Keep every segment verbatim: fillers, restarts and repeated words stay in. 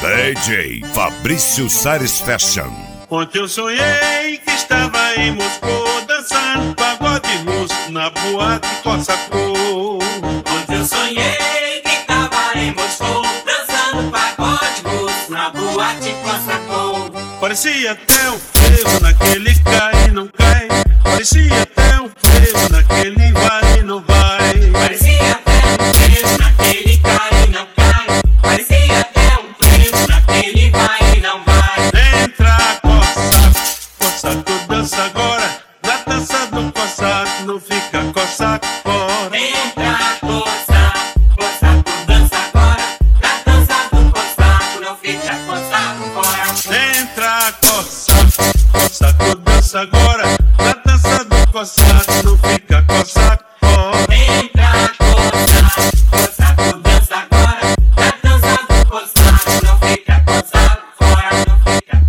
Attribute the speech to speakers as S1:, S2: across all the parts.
S1: D J Fabrício Sares Fashion.
S2: Ontem eu sonhei que estava em Moscou, dançando pagode russo na boate Cossacô.
S3: Ontem eu sonhei que estava em Moscou, dançando pagode russo na boate Cossacô.
S2: Parecia até um frevo naquele cai e não cai. Parecia até um frevo naquele vai e não vai.
S3: Parecia até um frevo naquele cai e não cai. Parecia até um frevo naquele vai e não vai.
S2: Entra, Cossaco, Cossaco dança agora. Na dança do Cossaco não fica Cossaco fora.
S3: Entra, Cossaco, Cossaco dança agora. Na dança do Cossaco não fica Cossaco fora.
S2: Entra, Cossaco, Cossaco dança agora. Na dança do Cossaco não fica Cossaco fora.
S3: Entra, Cossaco, Cossaco dança agora. Na dança do Cossaco não fica Cossaco fora. Não fica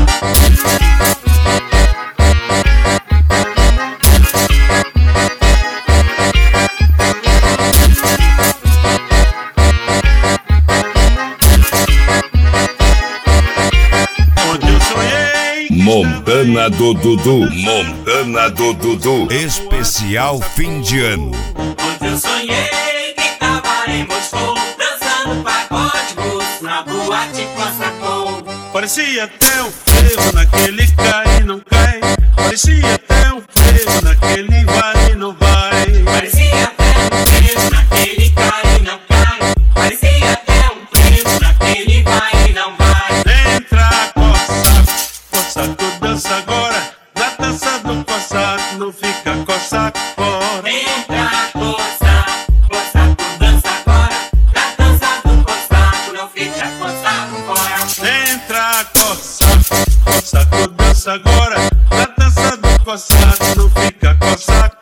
S2: Onde eu sonhei que
S1: Montana do Dudu, Montana do Dudu, especial fim de ano.
S3: Ontem eu sonhei que tava em Moscou, dançando pagode russo na boate Cossacô.
S2: parecia até um frevo naquele cai e não cai. Parecia até um frevo naquele vai e não vai.
S3: Parecia até um frevo naquele cai e não cai. Parecia até um frevo naquele vai e não vai.
S2: Entra, Cossaco, Cossaco dança agora. Na dança do Cossaco não fica Cossaco fora.
S3: Entra, Cossaco, Cossaco dança agora. Na dança do Cossaco não fica Cossaco fora.
S2: Entra, Cossaco, Cossaco dança agora. Na dança do Cossaco não fica Cossaco